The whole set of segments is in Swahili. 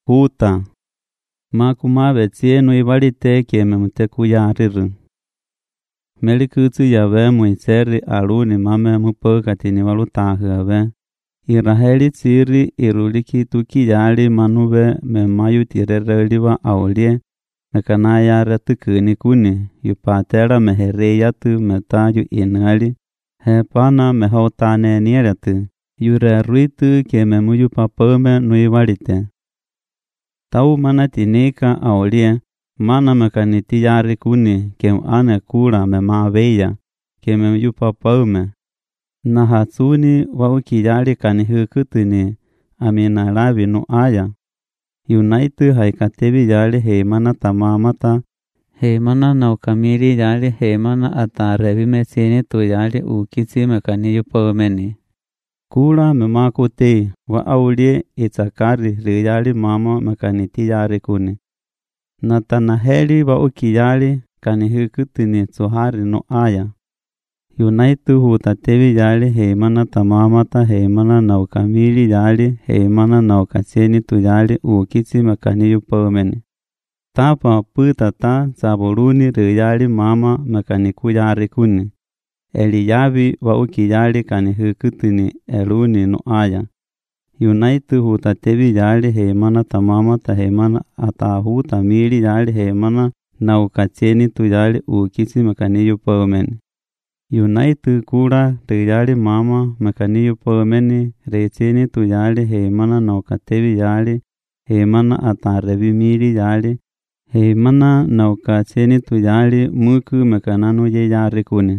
huta. Makumabe tienu ibalite keme mutekuyariru. Melikutu yawe muiseri aluni mame mupokatini walutahawe. Iraheli tiri iruliki tuki yali manube memayu tirereliwa aulie. Mekanaya retukuni kuni yupatera mehereyatu metayu inali. Hepana mehotane nieratu. Yure ruitu keme muyu papome nuivalite. Tau mana tinika aulie. Mana mekaniti yari kuni kem ane kura memaveya keme yu papaume. Na hatsuni wa ukiyari kanihukutuni amina labi no aya. Yunaitu haikatebi yali heimana tamamata. Heimana na ukamiri yali heimana atarevi mesini tu yali ukisi mekani yu paumeni. Kura memakute wa aulie itakari riyali mama mekaniti yari kuni. Natanaheli wa ukiyali kanihukutuni tsuhari no aya. Yunaitu hutatevi yali heimana tamamata heimana na ukamili yali heimana na ukaseni tu yali ukisi mekani yu paumeni. Tapa putata zaburuni riyali mama mekaniku yari kuni. Eliyabi wa ukiyali kanihukutuni eluni no aya. Yunaitu hutatevi yali heimana tamamata heimana atahuta mili yali heimana na ukacheni tu yali ukisi mekani yu paumeni. Yunaitu kura riyali mama mekani yu paumeni recheni tu yali heimana na ukatevi yali heimana atarevi mili yali heimana na ukacheni tu yali muku mekananu ye yari kuni.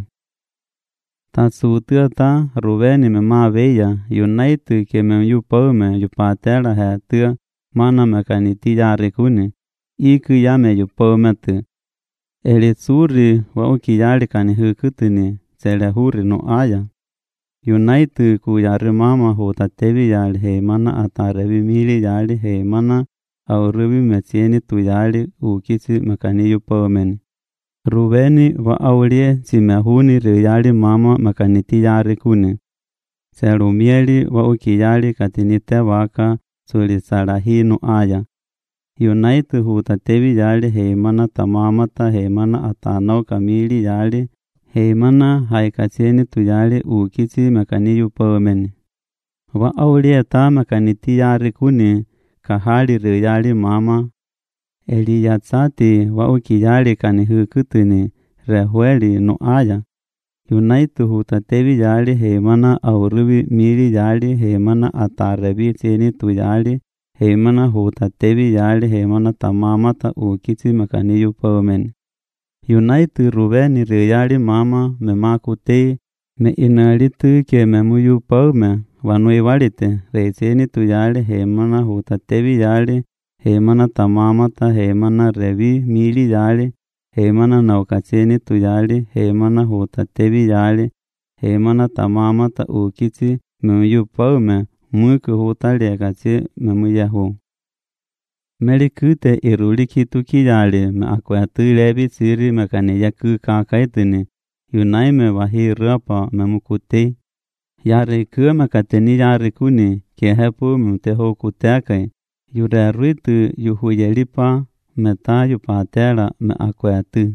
Tatsutua Rubeni memaveya Yunaitu keme yu paume yu patela hetua mana mekaniti yari kuni. Iku yame yu paume tu. Elitsuri wa ukiyali kanihukutuni selehuri no aya. Yunaitu kuyari mama hutatevi yali heimana atarevi mili yali heimana aurubi metieni tu yali ukisi mekani yu paumeni. Rubeni wa aulie simehuni riyali mama mekaniti yari kuni. Selumieli wa ukiyali katinite waka sulisalahinu aya. Yunaitu hutatevi yali heimana tamamata heimana atanau kamili yali heimana haikacheni tu yali ukisi mekani yu paumeni. Wa aulie ta mekaniti yari kuni kahali riyali mama. Eliyatsati wa ukiyali kanihukutuni rehueli no aya. Yunaitu hutatevi yali heimana aurubi mili yali heimana atarebi cheni tu yali heimana hutatevi yali heimana tamamata ukisi mekani yu paumeni. Yunaitu Rubeni riyali mama memakute me inalitu ke memuyu paume wanui walite recheni tu yali heimana hutatevi yali heimana tamamata heimana revi mili yali heimana na ukacheni tu yali heimana hutatevi yali heimana tamamata ukisi memuyu paume muku hutaliekachi memuyahu. Melikute iruliki tuki yali me akwatu lebi siri mekani yaku kakaitini yunaime wahi rapa memukute. Yari kuwa mekateni yari kuni kehepu mteho kutekai. Yure ruitu yuhuyelipa meta yupatela me akwatu.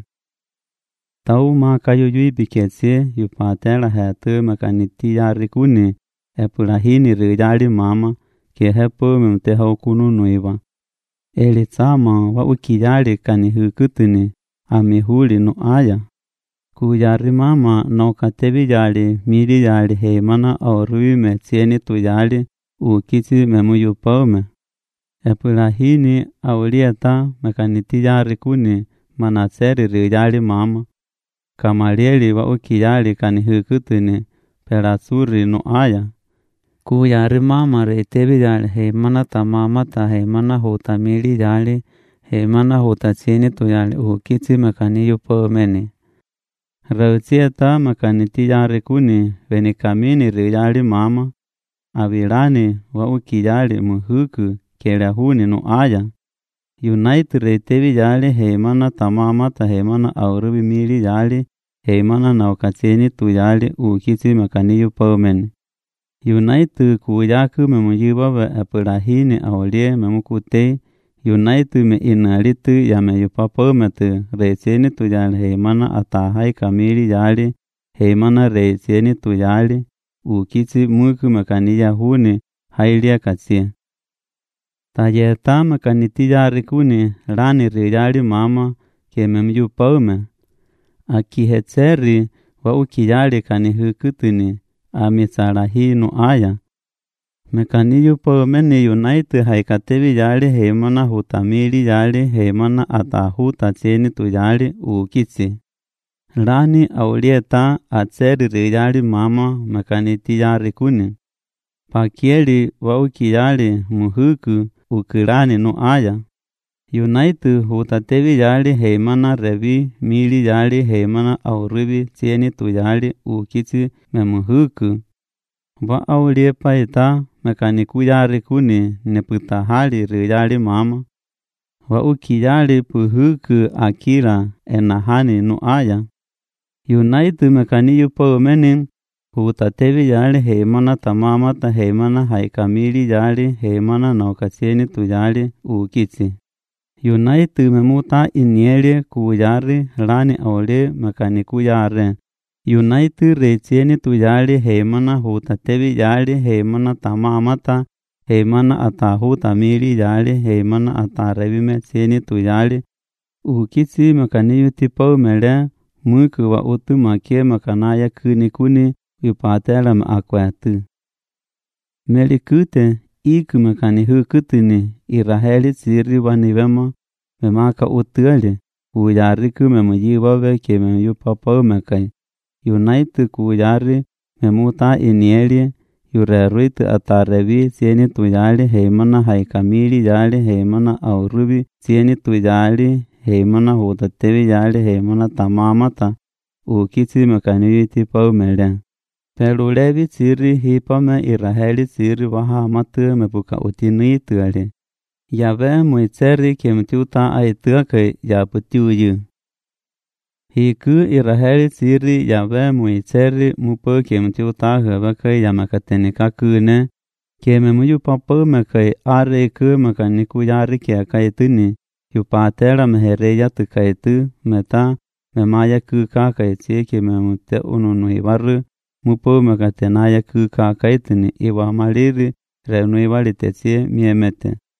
Tau makayu yuibiketse yupatela hetu mekaniti yari kuni epulahini riyali mama kehepu mteho kununuiwa. Elitsama wa ukiyali kanihukutuni amihuli no aya. Kuyari mama na ukatevi yali mili yali heimana aurubi metieni tu yali ukisi memuyu paume. Epulahini aulieta mekaniti yari kuni manaseri riyali mama. Kamalieli wa ukiyali kanihukutuni pelasuri no aya. Kuyari mama retevi yali heimana tamamata heimana hutamili yali heimana hutacheni tu yali ukisi mekani yu paumeni. Rauchieta mekaniti yari kuni venikamini riyali mama. Avilani wa ukiyali muhuku kelehuni no aya. Yunaitu retevi yali heimana tamamata heimana aurubi mili yali heimana na ukacheni tu yali ukisi mekani yu paumeni. United kuyaku me muyibabe apurahini aulie me mukute. United me inalitu ya me yupapomete reiseni tuyale heimana atahai kamili yale. Heimana reiseni tuyale. Ukiti muku makaniya hune hailia katsia. Tayeta makanitiya rikune rani reyali mama ke memyu paume. Aki hetseri wa ukiyali kani hukutini amisarahi no aya. Mekaniyu paume ni United haikatevi yali heimana hutamili yali heimana atahuta cheni tuyali ukitsi. Rani aulieta atseri reyali mama makanitiya rikune. Pakieli wa ukiyali muhuku ukirani no aya. United hutatevi yali heimana revi mili yali heimana aurivi cheni tuyali ukitsi me muhuku. Wa aulie paita mekaniku yari kuni neputahali riyali mama. Wa ukiyali puhuku akira enahani no aya. United mekaniyu paumeni hutatevi yali heimana tamamata heimana haikamili yali heimana naukacheni tuyali ukitsi. United memuta iniele kuyari rani aule mekaniku yare. United recheni tuyali heimana hutatevi yali heimana tamamata heimana atahuta mili yali heimana atarevime cheni tuyali ukitsi mekaniyu tipau mele muku wa utu makie mekanaya kuni yupatela me akwatu. Melikute iku mekani hukutini iraheli siri wanivema memaka utuali kuyariku memuyiwawe ke memeyupapau mekai. United kuyari memuta inieli yureruitu atarevi sieni tuyali heimana haikamili yali heimana aurubi sieni tuyali heimana hutatevi yali heimana tamamata ukitsi mekaniyuti paumele. Pelulevi siri hipame iraheli siri waha matu mepuka utiniituali. Yave muitseri kemtiuta aituake yaputiuyu. Hiku iraheli siri yave muitseri mupo kemtiuta hevake yamakatenika kune. Keme muyu papu mekai areku mekaniku yari kiakaituni. Yupatela mehereya tukaitu meta memaya kuka kaitsi keme mute ununuivaru. Mupo mekatenaya kuka kaituni iwa maliri renui valitetsie miemete.